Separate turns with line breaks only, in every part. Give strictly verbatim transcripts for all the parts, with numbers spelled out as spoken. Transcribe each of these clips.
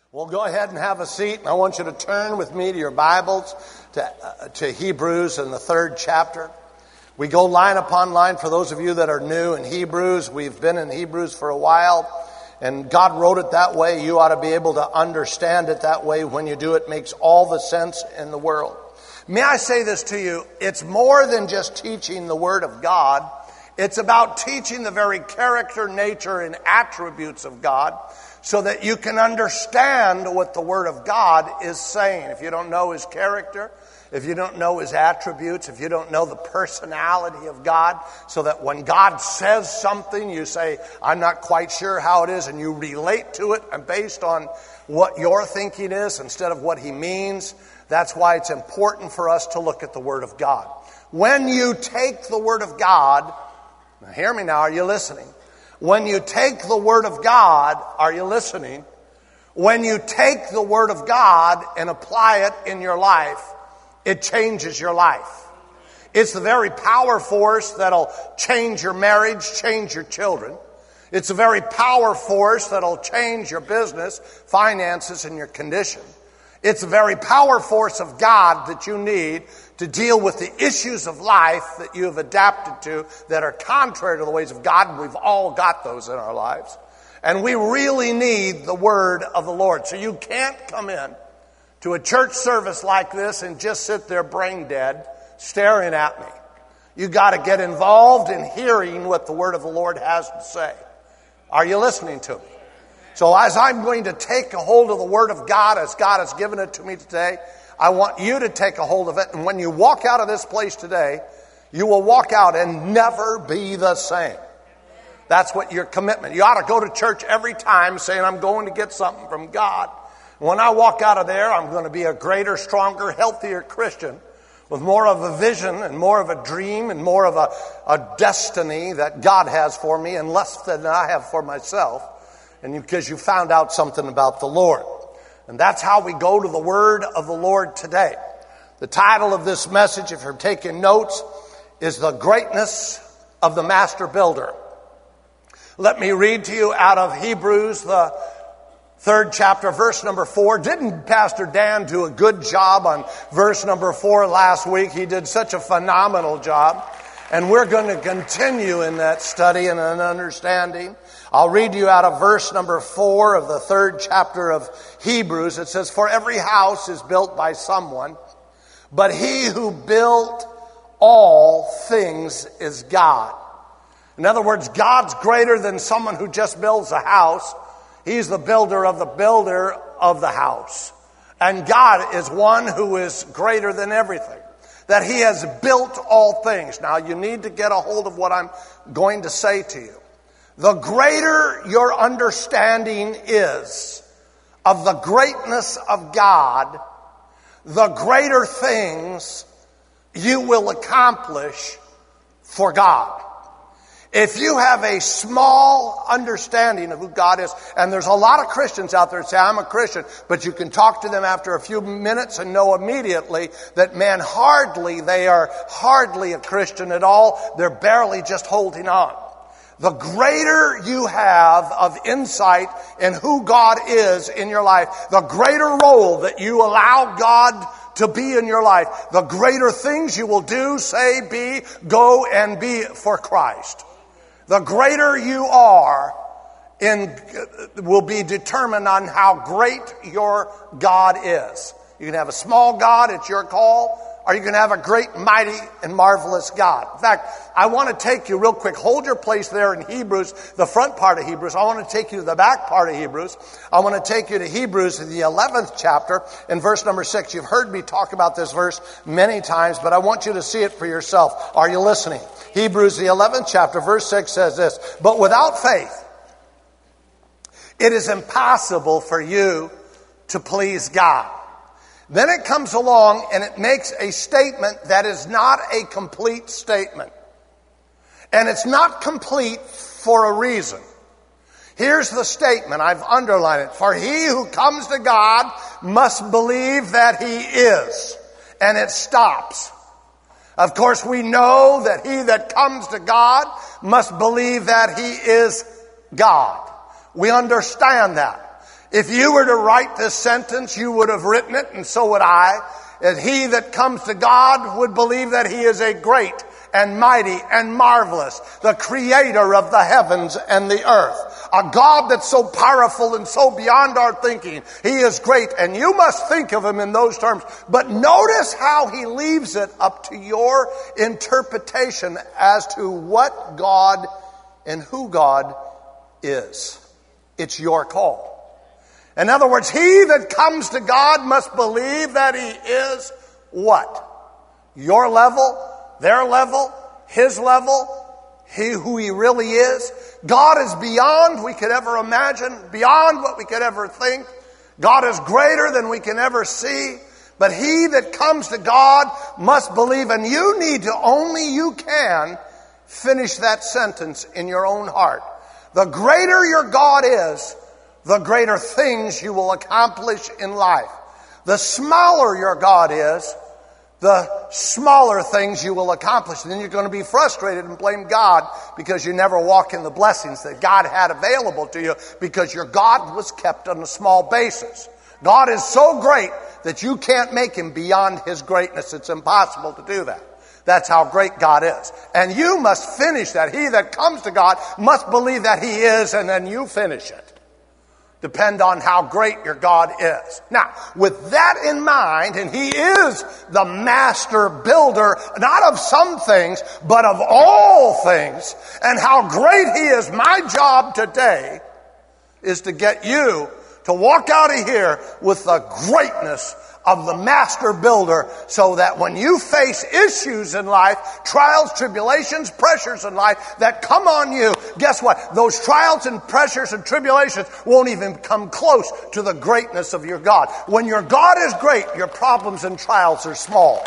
Well, go ahead and have a seat, and I want you to turn with me to your Bibles to, uh, to Hebrews in the third chapter. We go line upon line. For those of you that are new in Hebrews, we've been in Hebrews for a while, and God wrote it that way. You ought to be able to understand it that way. When you do, it makes all the sense in the world. May I say this to you? It's more than just teaching the Word of God. It's about teaching the very character, nature, and attributes of God, so that you can understand what the Word of God is saying. If you don't know His character, if you don't know His attributes, if you don't know the personality of God, so that when God says something, you say, I'm not quite sure how it is, and you relate to it and based on what your thinking is instead of what He means. That's why it's important for us to look at the Word of God. When you take the Word of God, now hear me now, are you listening? When you take the Word of God, are you listening? When you take the Word of God and apply it in your life, it changes your life. It's the very power force that'll change your marriage, change your children. It's the very power force that'll change your business, finances, and your condition. It's the very power force of God that you need to deal with the issues of life that you have adapted to that are contrary to the ways of God. We've all got those in our lives. And we really need the Word of the Lord. So you can't come in to a church service like this and just sit there brain dead, staring at me. You got to get involved in hearing what the Word of the Lord has to say. Are you listening to me? So as I'm going to take a hold of the Word of God as God has given it to me today, I want you to take a hold of it. And when you walk out of this place today, you will walk out and never be the same. That's what your commitment. You ought to go to church every time saying, I'm going to get something from God. When I walk out of there, I'm going to be a greater, stronger, healthier Christian with more of a vision and more of a dream and more of a, a destiny that God has for me and less than I have for myself. And because you found out something about the Lord. And that's how we go to the Word of the Lord today. The title of this message, if you're taking notes, is The Greatness of the Master Builder. Let me read to you out of Hebrews, the third chapter, verse number four. Didn't Pastor Dan do a good job on verse number four last week? He did such a phenomenal job. And we're going to continue in that study and an understanding. I'll read you out of verse number four of the third chapter of Hebrews. It says, For every house is built by someone, but he who built all things is God. In other words, God's greater than someone who just builds a house. He's the builder of the builder of the house. And God is one who is greater than everything. That He has built all things. Now, you need to get a hold of what I'm going to say to you. The greater your understanding is of the greatness of God, the greater things you will accomplish for God. If you have a small understanding of who God is, and there's a lot of Christians out there that say, I'm a Christian, but you can talk to them after a few minutes and know immediately that, man, hardly, they are hardly a Christian at all. They're barely just holding on. The greater you have of insight in who God is in your life, the greater role that you allow God to be in your life, the greater things you will do, say, be, go, and be for Christ. The greater you are in will be determined on how great your God is. You can have a small God, it's your call, or you can have a great, mighty, and marvelous God. In fact, I want to take you real quick. Hold your place there in Hebrews, the front part of Hebrews. I want to take you to the back part of Hebrews. I want to take you to Hebrews in the eleventh chapter in verse number six. You've heard me talk about this verse many times, but I want you to see it for yourself. Are you listening? Hebrews, the eleventh chapter, verse six says this, But without faith, it is impossible for you to please God. Then it comes along and it makes a statement that is not a complete statement. And it's not complete for a reason. Here's the statement. I've underlined it. For he who comes to God must believe that He is. And it stops. Of course, we know that he that comes to God must believe that He is God. We understand that. If you were to write this sentence, you would have written it, and so would I, that he that comes to God would believe that he is a great and mighty and marvelous, the creator of the heavens and the earth. A God that's so powerful and so beyond our thinking. He is great, and you must think of him in those terms. But notice how he leaves it up to your interpretation as to what God and who God is. It's your call. In other words, he that comes to God must believe that he is what? Your level, their level, his level, he who he really is. God is beyond we could ever imagine, beyond what we could ever think. God is greater than we can ever see. But he that comes to God must believe, and you need to, only you can, finish that sentence in your own heart. The greater your God is, the greater things you will accomplish in life. The smaller your God is, the smaller things you will accomplish. And then you're going to be frustrated and blame God because you never walk in the blessings that God had available to you because your God was kept on a small basis. God is so great that you can't make him beyond his greatness. It's impossible to do that. That's how great God is. And you must finish that. He that comes to God must believe that he is, and then you finish it. Depend on how great your God is. Now, with that in mind, and he is the master builder, not of some things, but of all things, and how great he is, my job today is to get you to walk out of here with the greatness of the master builder, so that when you face issues in life, trials, tribulations, pressures in life that come on you, guess what? Those trials and pressures and tribulations won't even come close to the greatness of your God. When your God is great, your problems and trials are small.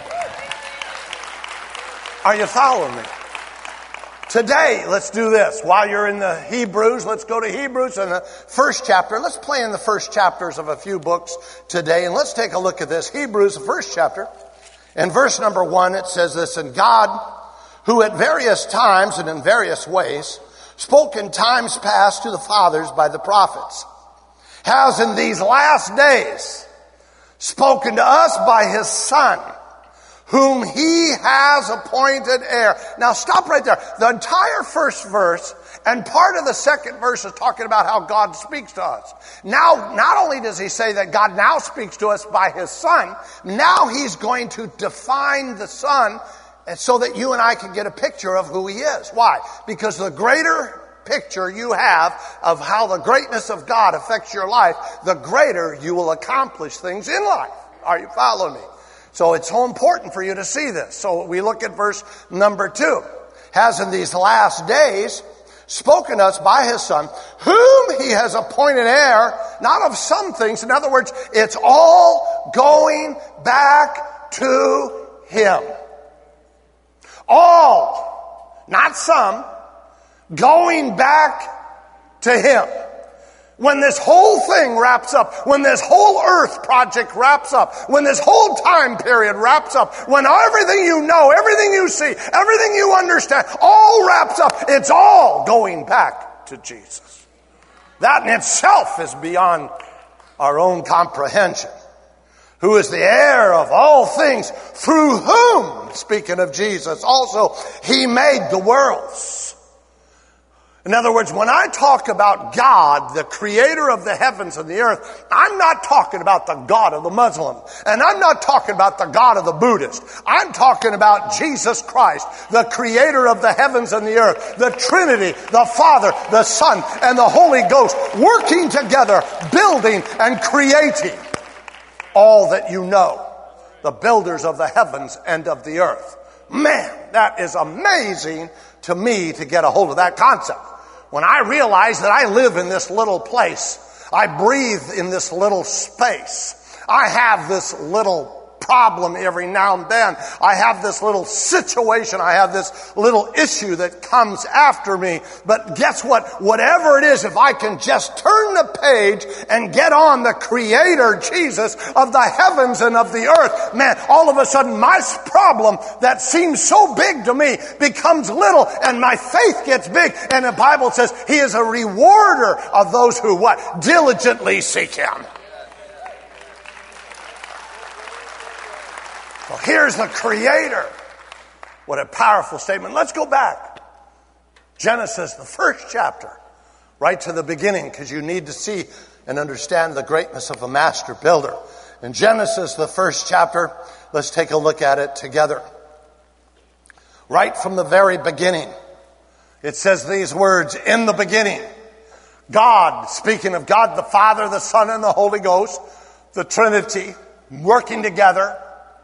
Are you following me? Today, let's do this. While you're in the Hebrews, let's go to Hebrews in the first chapter. Let's play in the first chapters of a few books today, and let's take a look at this. Hebrews, the first chapter. In verse number one, it says this, "And God, who at various times and in various ways spoke in times past to the fathers by the prophets, has in these last days spoken to us by his Son, whom he has appointed heir." Now stop right there. The entire first verse and part of the second verse is talking about how God speaks to us. Now, not only does he say that God now speaks to us by his Son, now he's going to define the Son so that you and I can get a picture of who he is. Why? Because the greater picture you have of how the greatness of God affects your life, the greater you will accomplish things in life. Are you following me? So it's so important for you to see this. So we look at verse number two. Has in these last days spoken us by his Son, whom he has appointed heir, not of some things. In other words, it's all going back to him. All, not some, going back to him. When this whole thing wraps up, when this whole earth project wraps up, when this whole time period wraps up, when everything you know, everything you see, everything you understand, all wraps up, it's all going back to Jesus. That in itself is beyond our own comprehension. Who is the heir of all things, through whom, speaking of Jesus, also he made the worlds. In other words, when I talk about God, the creator of the heavens and the earth, I'm not talking about the God of the Muslim. And I'm not talking about the God of the Buddhist. I'm talking about Jesus Christ, the creator of the heavens and the earth, the Trinity, the Father, the Son, and the Holy Ghost, working together, building and creating all that you know, the builders of the heavens and of the earth. Man, that is amazing to me to get a hold of that concept. When I realize that I live in this little place, I breathe in this little space, I have this little problem every now and then. I have this little situation. I have this little issue that comes after me. But guess what? Whatever it is, if I can just turn the page and get on the Creator, Jesus, of the heavens and of the earth, man, all of a sudden my problem that seems so big to me becomes little, and my faith gets big. And the Bible says He is a rewarder of those who what? Diligently seek Him. Well, here's the Creator. What a powerful statement. Let's go back. Genesis, the first chapter, right to the beginning, because you need to see and understand the greatness of a master builder. In Genesis, the first chapter, let's take a look at it together. Right from the very beginning, it says these words, in the beginning, God, speaking of God the Father, the Son, and the Holy Ghost, the Trinity, working together.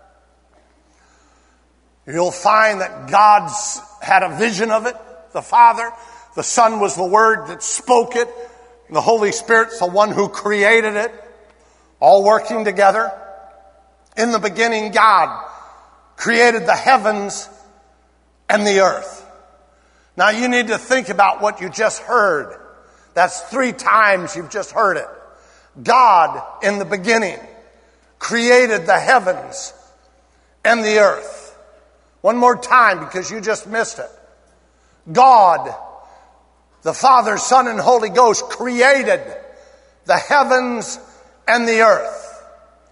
You'll find that God's had a vision of it, the Father. The Son was the Word that spoke it. The Holy Spirit's the one who created it. All working together. In the beginning, God created the heavens and the earth. Now you need to think about what you just heard. That's three times you've just heard it. God, in the beginning, created the heavens and the earth. One more time, because you just missed it. God, the Father, Son, and Holy Ghost created the heavens and the earth.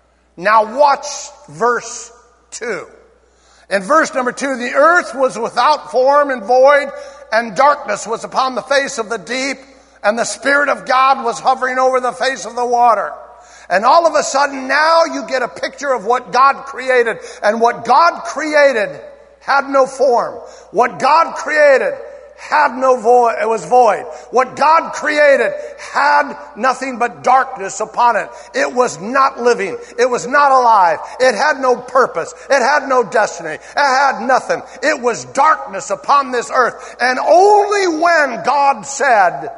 Now watch verse two. In verse number two, the earth was without form and void, and darkness was upon the face of the deep, and the Spirit of God was hovering over the face of the water. And all of a sudden now you get a picture of what God created. And what God created had no form. What God created had no void, it was void. What God created had nothing but darkness upon it. It was not living. It was not alive. It had no purpose. It had no destiny. It had nothing. It was darkness upon this earth. And only when God said,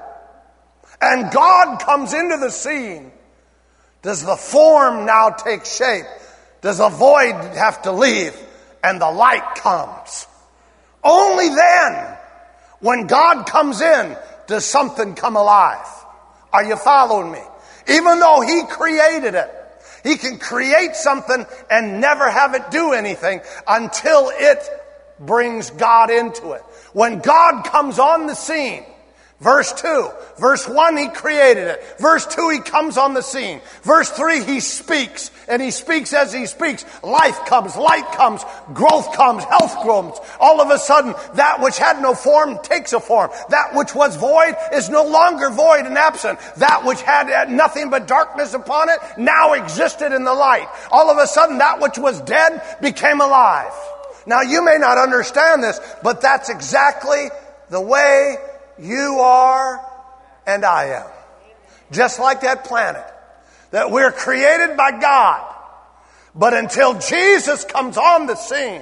and God comes into the scene, does the form now take shape? Does the void have to leave? And the light comes. Only then, when God comes in, does something come alive. Are you following me? Even though He created it, He can create something and never have it do anything until it brings God into it. When God comes on the scene, verse two. Verse one, He created it. Verse two, He comes on the scene. Verse three, He speaks. And He speaks as He speaks. Life comes, light comes, growth comes, health comes. All of a sudden, that which had no form takes a form. That which was void is no longer void and absent. That which had nothing but darkness upon it now existed in the light. All of a sudden, that which was dead became alive. Now, you may not understand this, but that's exactly the way you are and I am. Just like that planet. That we're created by God. But until Jesus comes on the scene,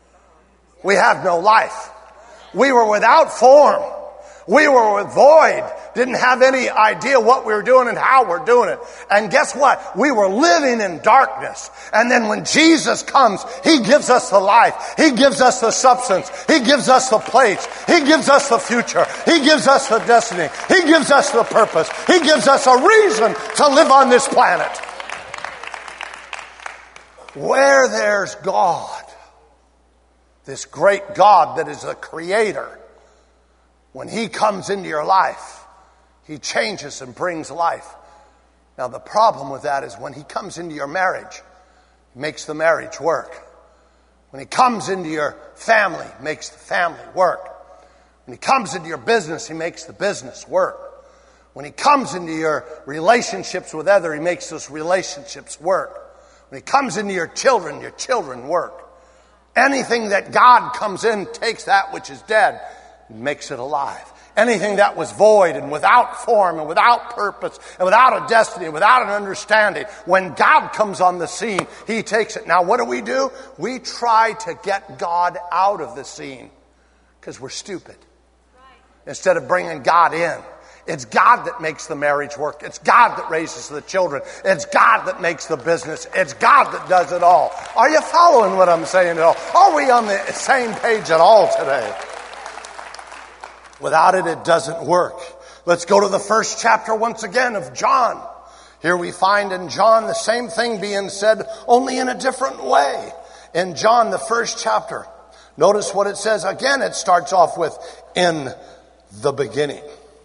we have no life. We were without form. We were void. Didn't have any idea what we were doing and how we're doing it. And guess what? We were living in darkness. And then when Jesus comes, He gives us the life. He gives us the substance. He gives us the place. He gives us the future. He gives us the destiny. He gives us the purpose. He gives us a reason to live on this planet. Where there's God, this great God that is the Creator, when He comes into your life, He changes and brings life. Now the problem with that is when He comes into your marriage, He makes the marriage work. When He comes into your family, He makes the family work. When He comes into your business, He makes the business work. When He comes into your relationships with others, He makes those relationships work. When He comes into your children, your children work. Anything that God comes in takes that which is dead and makes it alive. Anything that was void and without form and without purpose and without a destiny, without an understanding, when God comes on the scene, He takes it. Now what do we do? We try to get God out of the scene because we're stupid. Instead of bringing God in. It's God that makes the marriage work. It's God that raises the children. It's God that makes the business. It's God that does it all. Are you following what I'm saying at all? Are we on the same page at all today? Without it, it doesn't work. Let's go to the first chapter once again of John. Here we find in John the same thing being said, only in a different way. In John, the first chapter, notice what it says. Again, it starts off with, in the beginning.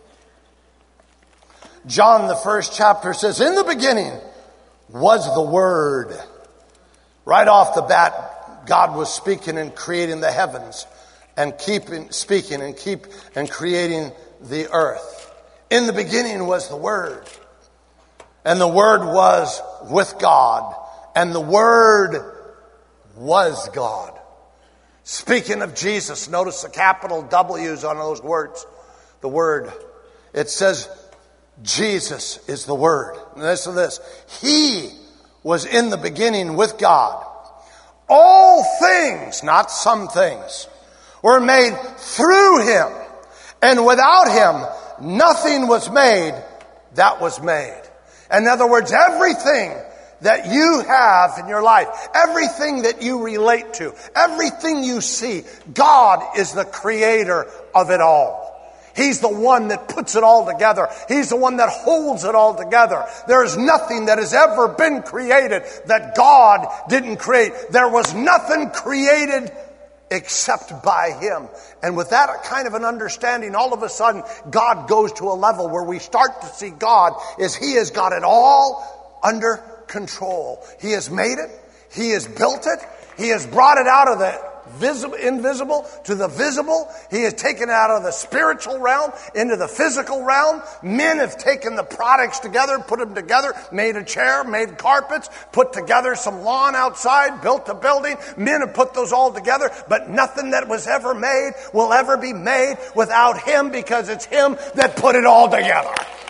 John, the first chapter says, in the beginning was the Word. Right off the bat, God was speaking and creating the heavens and keeping speaking and keep and creating the earth. In the beginning was the Word. And the Word was with God. And the Word was God. Speaking of Jesus, notice the capital W's on those words. The Word. It says Jesus is the Word. And listen to this. He was in the beginning with God. All things, not some things, were made through Him. And without Him, nothing was made that was made. In other words, everything that you have in your life, everything that you relate to, everything you see, God is the creator of it all. He's the one that puts it all together. He's the one that holds it all together. There is nothing that has ever been created that God didn't create. There was nothing created except by Him. And with that kind of an understanding, all of a sudden, God goes to a level where we start to see God as He has got it all under control. He has made it. He has built it. He has brought it out of the visible, invisible to the visible. He has taken it out of the spiritual realm into the physical realm. Men have taken the products together, put them together, made a chair, made carpets, put together some lawn outside, built a building. Men have put those all together, but nothing that was ever made will ever be made without Him, because it's Him that put it all together.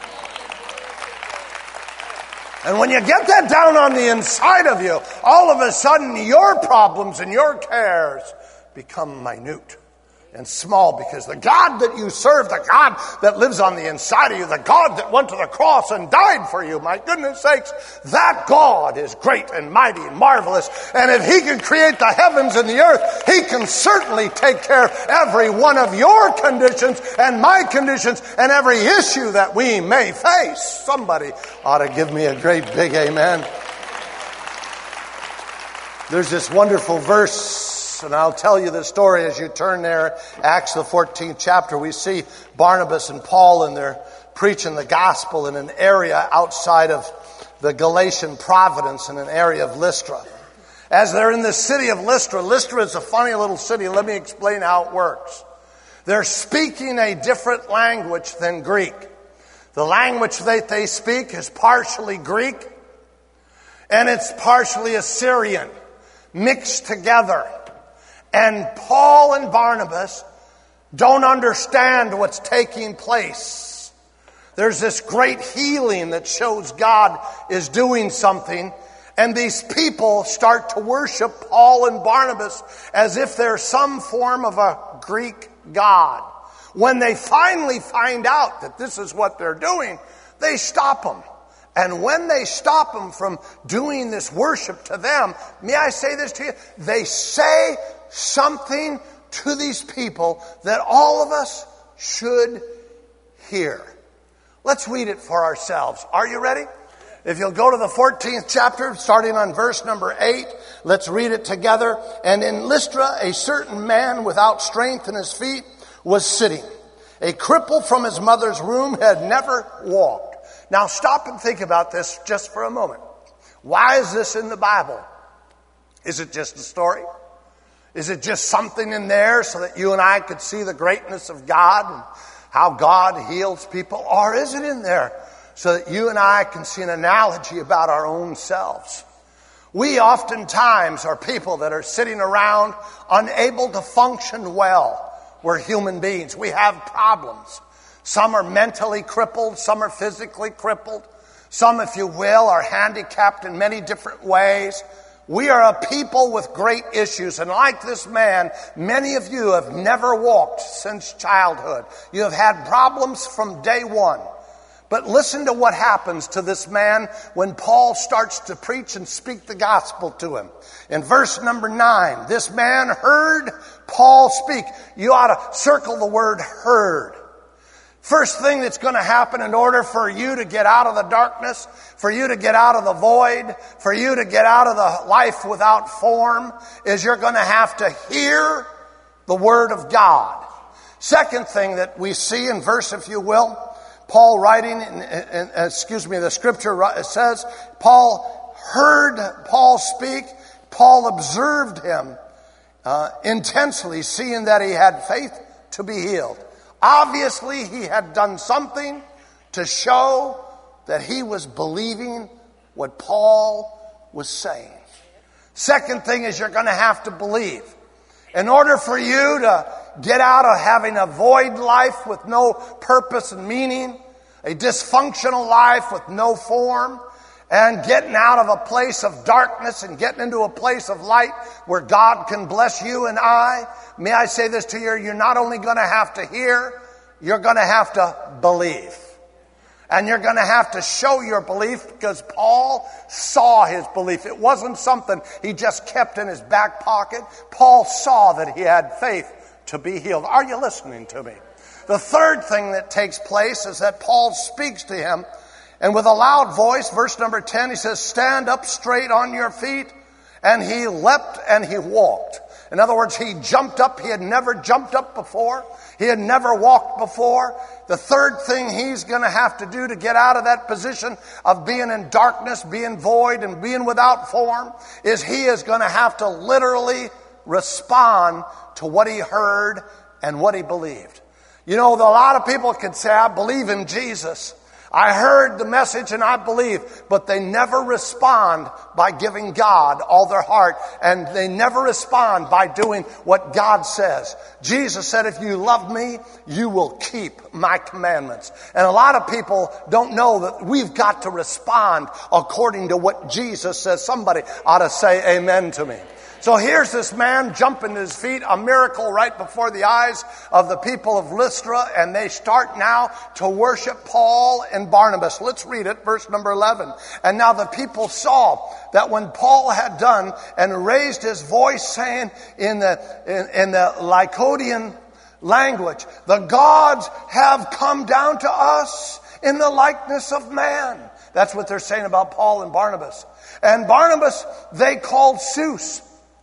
And when you get that down on the inside of you, all of a sudden your problems and your cares become minute and small, because the God that you serve, the God that lives on the inside of you, the God that went to the cross and died for you, my goodness sakes, that God is great and mighty and marvelous. And if He can create the heavens and the earth, He can certainly take care of every one of your conditions and my conditions and every issue that we may face. Somebody ought to give me a great big amen. There's this wonderful verse, and I'll tell you the story as you turn there. Acts the fourteenth chapter, we see Barnabas and Paul, and they're preaching the gospel in an area outside of the Galatian province, in an area of Lystra. As they're in the city of Lystra, Lystra is a funny little city. Let me explain how it works. They're speaking a different language than Greek. The language that they speak is partially Greek, and it's partially Assyrian, mixed together. And Paul and Barnabas don't understand what's taking place. There's this great healing that shows God is doing something. And these people start to worship Paul and Barnabas as if they're some form of a Greek god. When they finally find out that this is what they're doing, they stop them. And when they stop them from doing this worship to them, may I say this to you? They say something to these people that all of us should hear. Let's read it for ourselves. Are you ready? If you'll go to the fourteenth chapter, starting on verse number eight, let's read it together. And in Lystra, a certain man without strength in his feet was sitting. A cripple from his mother's womb, had never walked. Now stop and think about this just for a moment. Why is this in the Bible? Is it just a story? Is it just something in there so that you and I could see the greatness of God and how God heals people? Or is it in there so that you and I can see an analogy about our own selves? We oftentimes are people that are sitting around unable to function well. We're human beings. We have problems. Some are mentally crippled. Some are physically crippled. Some, if you will, are handicapped in many different ways. We are a people with great issues. And like this man, many of you have never walked since childhood. You have had problems from day one. But listen to what happens to this man when Paul starts to preach and speak the gospel to him. In verse number nine, this man heard Paul speak. You ought to circle the word heard. First thing that's going to happen in order for you to get out of the darkness, for you to get out of the void, for you to get out of the life without form, is you're going to have to hear the Word of God. Second thing that we see in verse, if you will, Paul writing, in, in, excuse me, the scripture says, Paul heard Paul speak. Paul observed him uh, intensely, seeing that he had faith to be healed. Obviously, he had done something to show that he was believing what Paul was saying. Second thing is you're going to have to believe. In order for you to get out of having a void life with no purpose and meaning, a dysfunctional life with no form, and getting out of a place of darkness and getting into a place of light where God can bless you and I, may I say this to you, you're not only going to have to hear, you're going to have to believe. And you're going to have to show your belief, because Paul saw his belief. It wasn't something he just kept in his back pocket. Paul saw that he had faith to be healed. Are you listening to me? The third thing that takes place is that Paul speaks to him, and with a loud voice, verse number ten, he says, stand up straight on your feet. And he leapt and he walked. In other words, he jumped up. He had never jumped up before. He had never walked before. The third thing he's going to have to do to get out of that position of being in darkness, being void, and being without form is he is going to have to literally respond to what he heard and what he believed. You know, a lot of people can say, I believe in Jesus. I heard the message and I believe, but they never respond by giving God all their heart, and they never respond by doing what God says. Jesus said, if you love me, you will keep my commandments. And a lot of people don't know that we've got to respond according to what Jesus says. Somebody ought to say amen to me. So here's this man jumping to his feet, a miracle right before the eyes of the people of Lystra, and they start now to worship Paul and Barnabas. Let's read it, verse number eleven. And now the people saw that when Paul had done and raised his voice, saying in the, in, in the Lycaonian language, the gods have come down to us in the likeness of man. That's what they're saying about Paul and Barnabas. And Barnabas they called Zeus,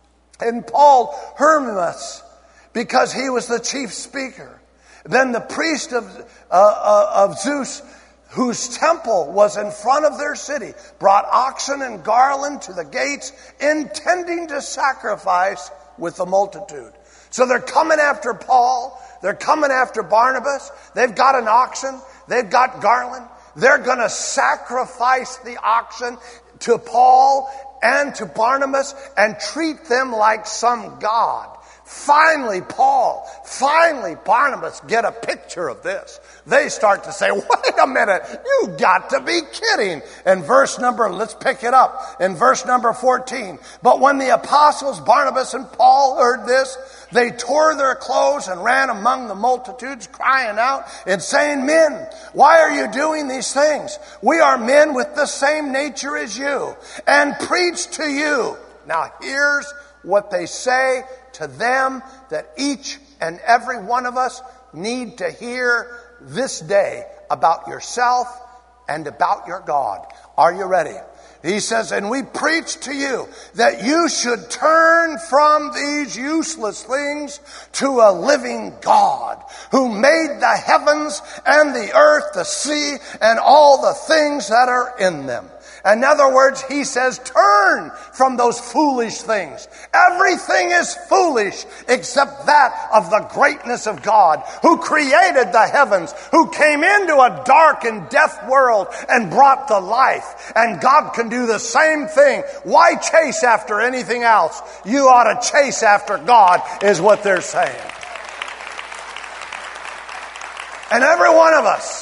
and Paul Hermas, because he was the chief speaker. Then the priest of, uh, uh, of Zeus, whose temple was in front of their city, brought oxen and garland to the gates, intending to sacrifice with the multitude. So they're coming after Paul. They're coming after Barnabas. They've got an oxen. They've got garland. They're going to sacrifice the oxen to Paul and to Barnabas and treat them like some god. Finally, Paul, finally, Barnabas get a picture of this. They start to say, wait a minute, you got to be kidding. In verse number, let's pick it up. In verse number fourteen, but when the apostles Barnabas and Paul heard this, they tore their clothes and ran among the multitudes, crying out and saying, men, why are you doing these things? We are men with the same nature as you, and preach to you. Now here's what they say to them that each and every one of us need to hear this day about yourself and about your God. Are you ready? He says, and we preach to you that you should turn from these useless things to a living God who made the heavens and the earth, the sea, and all the things that are in them. In other words, he says, turn from those foolish things. Everything is foolish except that of the greatness of God, who created the heavens, who came into a dark and death world and brought the life. And God can do the same thing. Why chase after anything else? You ought to chase after God, is what they're saying. And every one of us,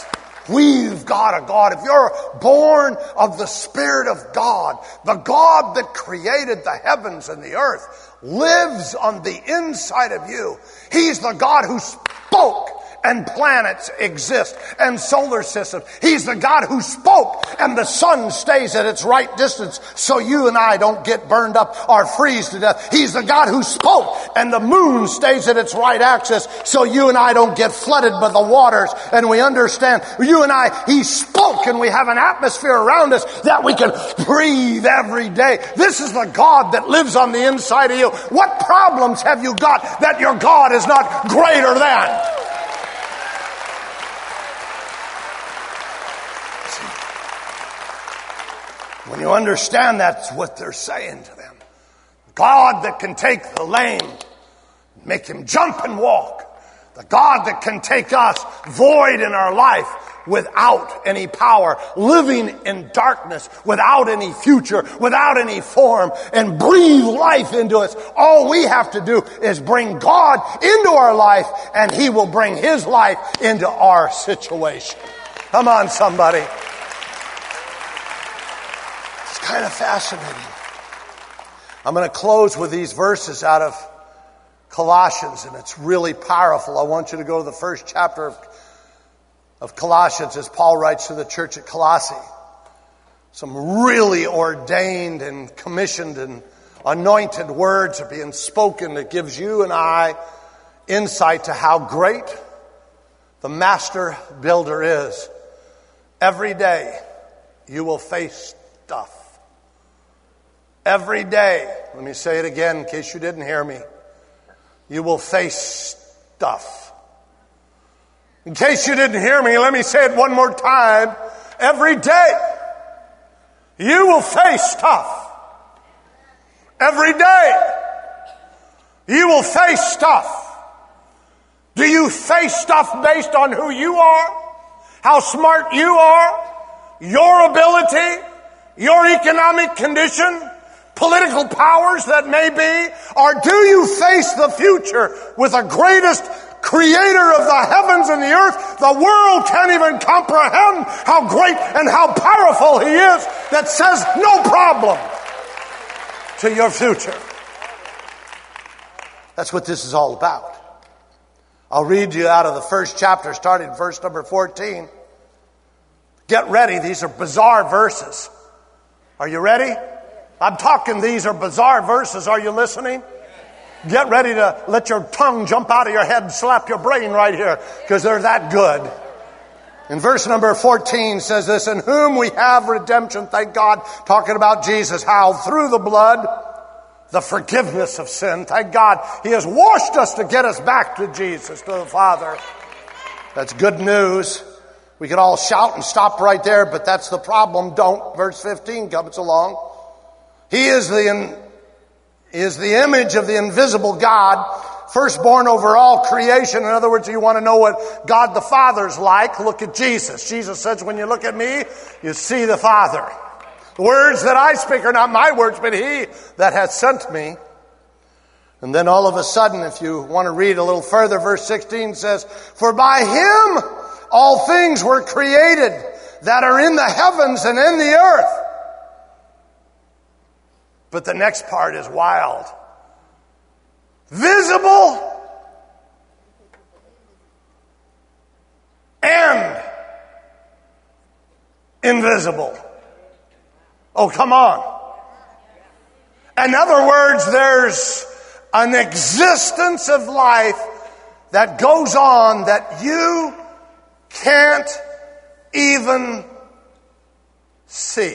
We've got a God. If you're born of the Spirit of God, the God that created the heavens and the earth lives on the inside of you. He's the God who spoke and planets exist and solar systems. He's the God who spoke and the sun stays at its right distance so you and I don't get burned up or freeze to death. He's the God who spoke and the moon stays at its right axis so you and I don't get flooded by the waters. And we understand, you and I, He spoke and we have an atmosphere around us that we can breathe every day. This is the God that lives on the inside of you. What problems have you got that your God is not greater than? When you understand that's what they're saying to them. God that can take the lame, make him jump and walk. The God that can take us void in our life without any power, living in darkness, without any future, without any form, and breathe life into us. All we have to do is bring God into our life, and He will bring His life into our situation. Come on, somebody. Kind of fascinating. I'm going to close with these verses out of Colossians, and it's really powerful. I want you to go to the first chapter of, of Colossians as Paul writes to the church at Colossae. Some really ordained and commissioned and anointed words are being spoken that gives you and I insight to how great the master builder is. Every day you will face stuff. Every day, let me say it again in case you didn't hear me, you will face stuff. In case you didn't hear me, let me say it one more time. Every day, you will face stuff. Every day, you will face stuff. Do you face stuff based on who you are? How smart you are? Your ability? Your economic condition? Political powers that may be? Or do you face the future with the greatest creator of the heavens and the earth? The world can't even comprehend how great and how powerful He is, that says no problem to your future. That's what this is all about. I'll read you out of the first chapter, starting in verse number fourteen. Get ready. These are bizarre verses. Are you ready? I'm talking, these are bizarre verses. Are you listening? Get ready to let your tongue jump out of your head and slap your brain right here, because they're that good. In verse number fourteen says this, in whom we have redemption, thank God, talking about Jesus, how through the blood, the forgiveness of sin. Thank God, He has washed us to get us back to Jesus, to the Father. That's good news. We could all shout and stop right there, but that's the problem. Don't. Verse fifteen comes along. He is the, is the image of the invisible God, firstborn over all creation. In other words, you want to know what God the Father's like, look at Jesus. Jesus says, when you look at me, you see the Father. The words that I speak are not my words, but He that hath sent me. And then all of a sudden, if you want to read a little further, verse sixteen says, for by Him all things were created that are in the heavens and in the earth. But the next part is wild. Visible and invisible. Oh, come on. In other words, there's an existence of life that goes on that you can't even see.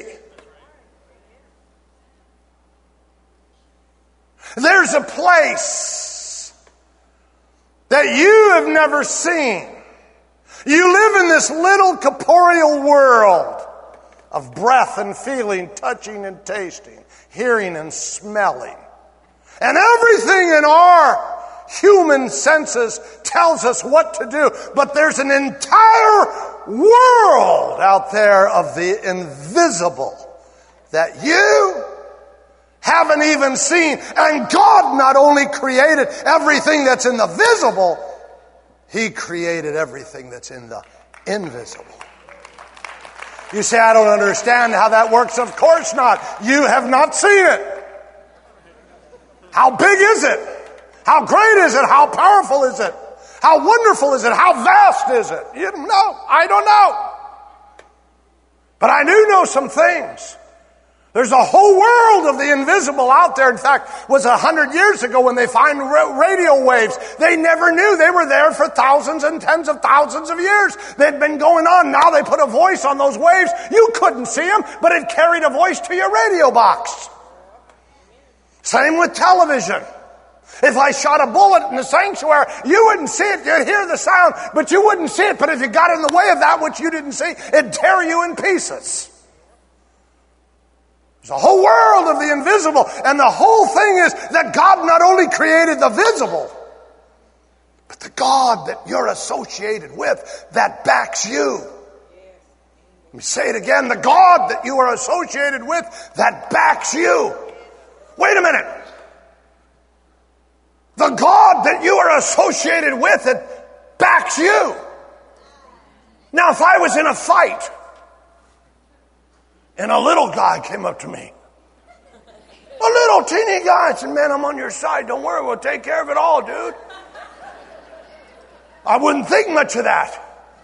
There's a place that you have never seen. You live in this little corporeal world of breath and feeling, touching and tasting, hearing and smelling. And everything in our human senses tells us what to do. But there's an entire world out there of the invisible that you haven't even seen. And God not only created everything that's in the visible, He created everything that's in the invisible. You say, I don't understand how that works. Of course not. You have not seen it. How big is it? How great is it? How powerful is it? How wonderful is it? How vast is it? You don't know. I don't know. But I do know some things. There's a whole world of the invisible out there. In fact, it was a hundred years ago when they find radio waves. They never knew they were there for thousands and tens of thousands of years. They'd been going on. Now they put a voice on those waves. You couldn't see them, but it carried a voice to your radio box. Same with television. If I shot a bullet in the sanctuary, you wouldn't see it. You'd hear the sound, but you wouldn't see it. But if you got in the way of that which you didn't see, it'd tear you in pieces. There's a whole world of the invisible. And the whole thing is that God not only created the visible, but the God that you're associated with that backs you. Let me say it again. The God that you are associated with that backs you. Wait a minute. The God that you are associated with that backs you. Now, if I was in a fight and a little guy came up to me, a little teeny guy, and said, man, I'm on your side. Don't worry, we'll take care of it all, dude. I wouldn't think much of that.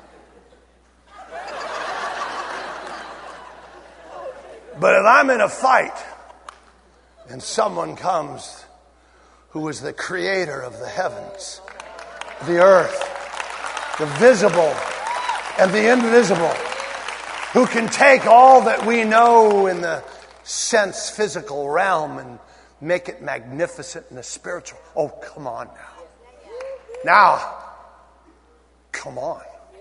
But if I'm in a fight and someone comes who is the creator of the heavens, the earth, the visible and the invisible, who can take all that we know in the sense physical realm and make it magnificent in the spiritual. Oh, come on now. Now, come on.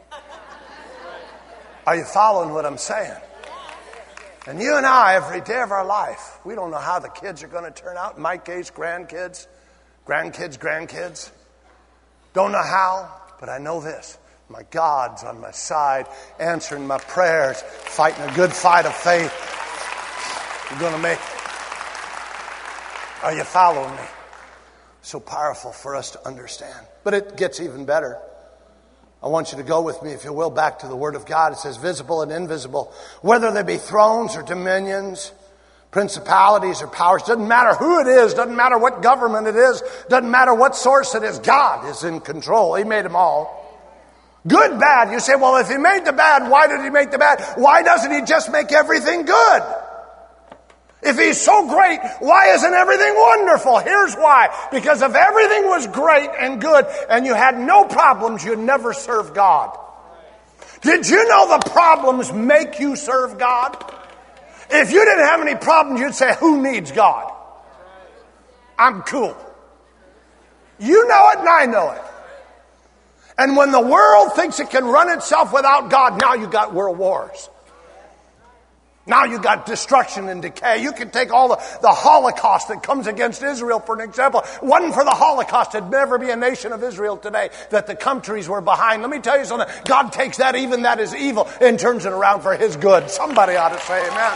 Are you following what I'm saying? And you and I, every day of our life, we don't know how the kids are going to turn out. In my case, grandkids, grandkids, grandkids. Don't know how, but I know this. My God's on my side, answering my prayers, fighting a good fight of faith. We're going to make it. Are you following me? So powerful for us to understand. But it gets even better. I want you to go with me, if you will, back to the Word of God. It says visible and invisible. Whether they be thrones or dominions, principalities or powers, doesn't matter who it is, doesn't matter what government it is, doesn't matter what source it is. God is in control. He made them all. Good, bad. You say, well, if He made the bad, why did He make the bad? Why doesn't He just make everything good? If He's so great, why isn't everything wonderful? Here's why. Because if everything was great and good and you had no problems, you'd never serve God. Did you know the problems make you serve God? If you didn't have any problems, you'd say, who needs God? I'm cool. You know it and I know it. And when the world thinks it can run itself without God, now you got world wars. Now you got destruction and decay. You can take all the, the Holocaust that comes against Israel, for an example. Wasn't for the Holocaust, there'd never be a nation of Israel today that the countries were behind. Let me tell you something. God takes that, even that is evil, and turns it around for His good. Somebody ought to say amen.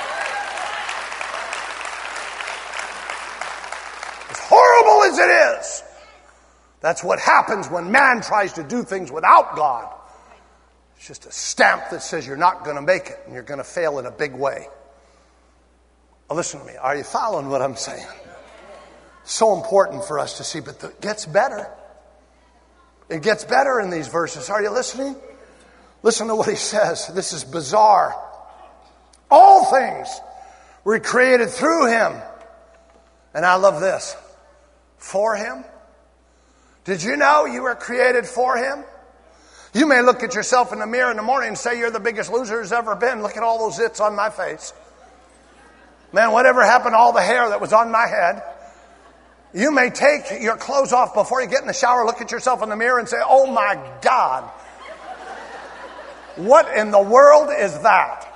As horrible as it is, that's what happens when man tries to do things without God. It's just a stamp that says you're not going to make it and you're going to fail in a big way. Well, listen to me. Are you following what I'm saying? So important for us to see, but it gets better. It gets better in these verses. Are you listening? Listen to what he says. This is bizarre. All things were created through Him. And I love this. For Him. Did you know you were created for Him? You may look at yourself in the mirror in the morning and say you're the biggest loser there's ever been. Look at all those zits on my face. Man, whatever happened to all the hair that was on my head? You may take your clothes off before you get in the shower, look at yourself in the mirror and say, oh my God, what in the world is that?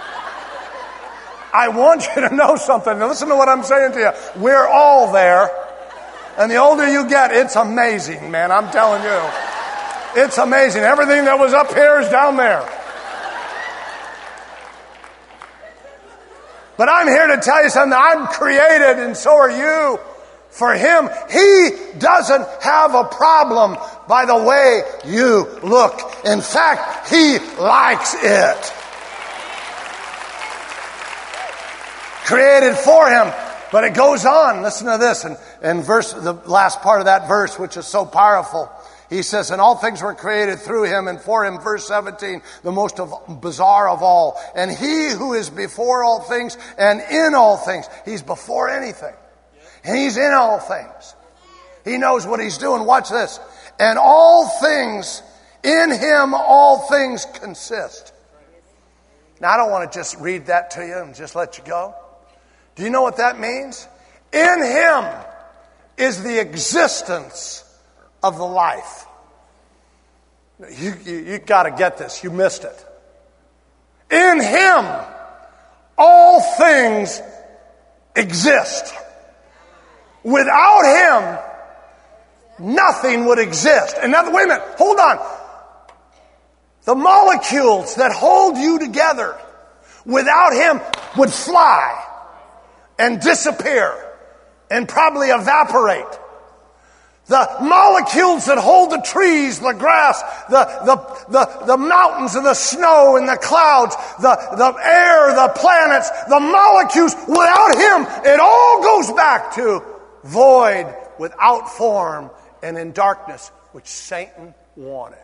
I want you to know something. Now listen to what I'm saying to you. We're all there. And the older you get, it's amazing, man. I'm telling you. It's amazing. Everything that was up here is down there. But I'm here to tell you something. I'm created and so are you for Him. He doesn't have a problem by the way you look. In fact, He likes it. created for him. But it goes on. Listen to this. And, and verse, the last part of that verse, which is so powerful. He says, and all things were created through him and for him. Verse seventeen, the most of, bizarre of all. And he who is before all things and in all things. He's before anything. And he's in all things. He knows what he's doing. Watch this. And all things, in him all things consist. Now I don't want to just read that to you and just let you go. Do you know what that means? In him is the existence of the life. You, you, you got to get this. You missed it. In him, all things exist. Without him, nothing would exist. And now, wait a minute. Hold on. The molecules that hold you together, without him, would fly and disappear and probably evaporate. The molecules that hold the trees, the grass, the, the, the, the mountains and the snow and the clouds, the, the air, the planets, the molecules, without him, it all goes back to void, without form, and in darkness, which Satan wanted.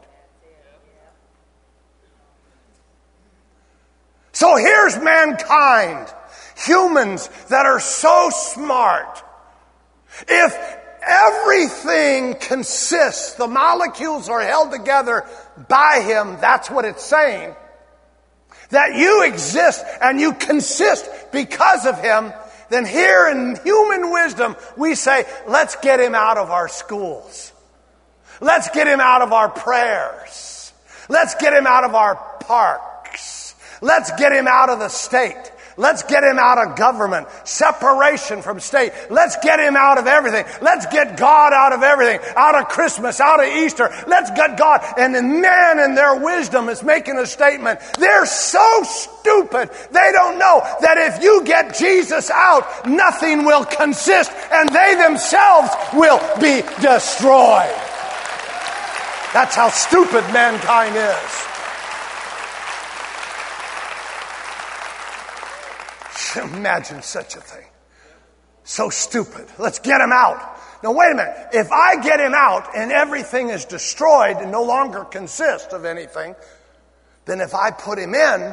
So here's mankind, humans that are so smart. If everything consists, the molecules are held together by him, that's what it's saying. That you exist and you consist because of him, then here in human wisdom, we say, let's get him out of our schools. Let's get him out of our prayers. Let's get him out of our parks. Let's get him out of the state. Let's get him out of government, separation from state. Let's get him out of everything. Let's get God out of everything, out of Christmas, out of Easter. Let's get God. And then man in their wisdom is making a statement. They're so stupid. They don't know that if you get Jesus out, nothing will consist and they themselves will be destroyed. That's how stupid mankind is. Imagine such a thing. So stupid. Let's get him out. Now wait a minute. If I get him out and everything is destroyed and no longer consists of anything, then if I put him in,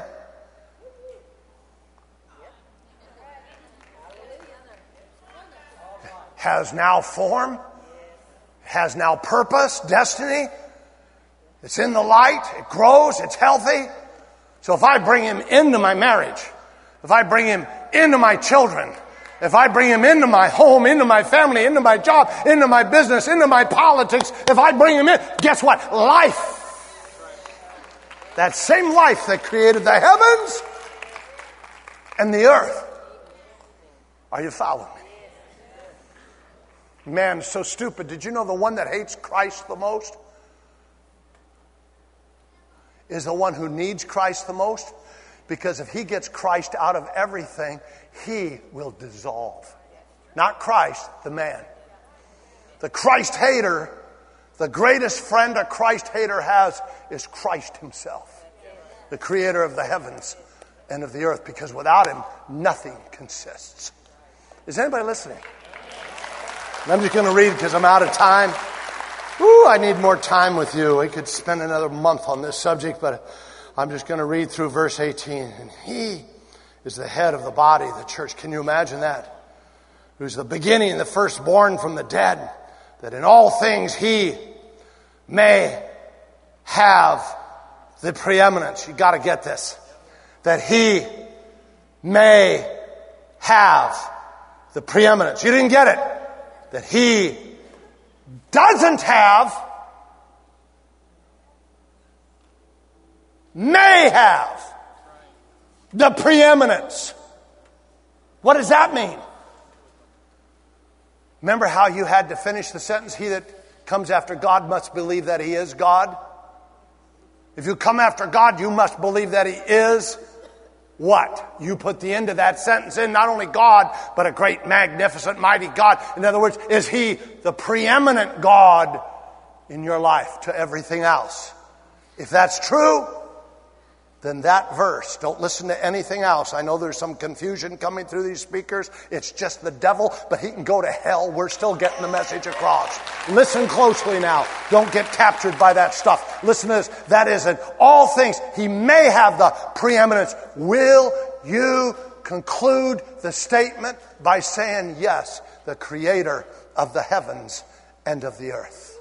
has now form, has now purpose, destiny, it's in the light, it grows, it's healthy. So if I bring him into my marriage, if I bring him into my children, if I bring him into my home, into my family, into my job, into my business, into my politics, if I bring him in, guess what? Life. That same life that created the heavens and the earth. Are you following me? Man, it's so stupid. Did you know the one that hates Christ the most is the one who needs Christ the most? Because if he gets Christ out of everything, he will dissolve. Not Christ, the man. The Christ hater, the greatest friend a Christ hater has is Christ himself. The creator of the heavens and of the earth. Because without him, nothing consists. Is anybody listening? And I'm just going to read because I'm out of time. Ooh, I need more time with you. We could spend another month on this subject, but I'm just going to read through verse eighteen. And he is the head of the body, the church. Can you imagine that? Who's the beginning, the firstborn from the dead, that in all things he may have the preeminence. You got to get this. That he may have the preeminence. You didn't get it. That he doesn't have, may have the preeminence. What does that mean? Remember how you had to finish the sentence, he that comes after God must believe that he is God? If you come after God, you must believe that he is what? You put the end of that sentence in, not only God, but a great, magnificent, mighty God. In other words, is he the preeminent God in your life to everything else? If that's true, then that verse, don't listen to anything else. I know there's some confusion coming through these speakers. It's just the devil, but he can go to hell. We're still getting the message across. Listen closely now. Don't get captured by that stuff. Listen to this. That is in all things. He may have the preeminence. Will you conclude the statement by saying, yes, the creator of the heavens and of the earth?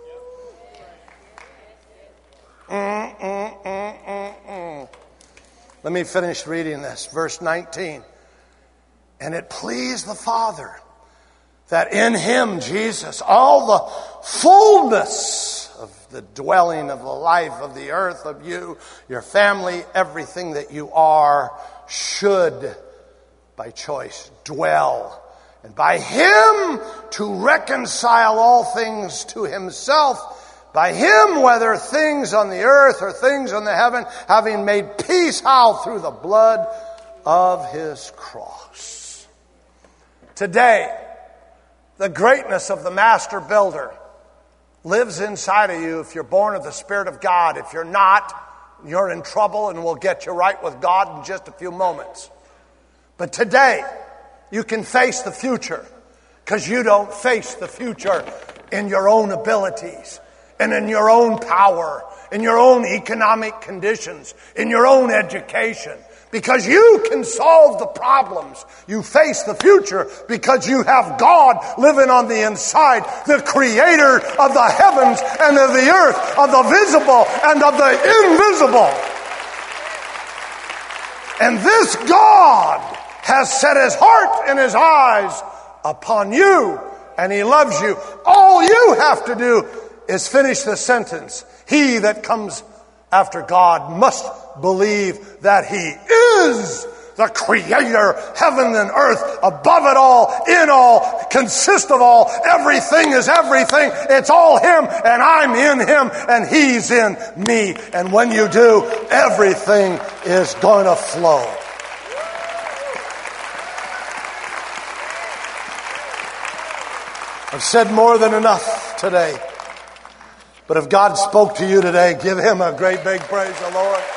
Mm, mm, mm, mm, mm. Let me finish reading this. Verse nineteen. And it pleased the Father that in him, Jesus, all the fullness of the dwelling of the life of the earth, of you, your family, everything that you are, should, by choice, dwell. And by him to reconcile all things to himself, by him, whether things on the earth or things on the heaven, having made peace, how? Through the blood of his cross. Today, the greatness of the master builder lives inside of you if you're born of the Spirit of God. If you're not, you're in trouble, and we'll get you right with God in just a few moments. But today, you can face the future, because you don't face the future in your own abilities and in your own power, in your own economic conditions, in your own education. Because you can solve the problems. You face the future because you have God living on the inside, the creator of the heavens and of the earth, of the visible and of the invisible. And this God has set his heart and his eyes upon you, and he loves you. All you have to do is finish the sentence. He that comes after God must believe that he is the creator, heaven and earth, above it all, in all, consist of all. Everything is everything. It's all him, and I'm in him, and he's in me. And when you do, everything is going to flow. I've said more than enough today. But if God spoke to you today, give him a great big praise, the Lord.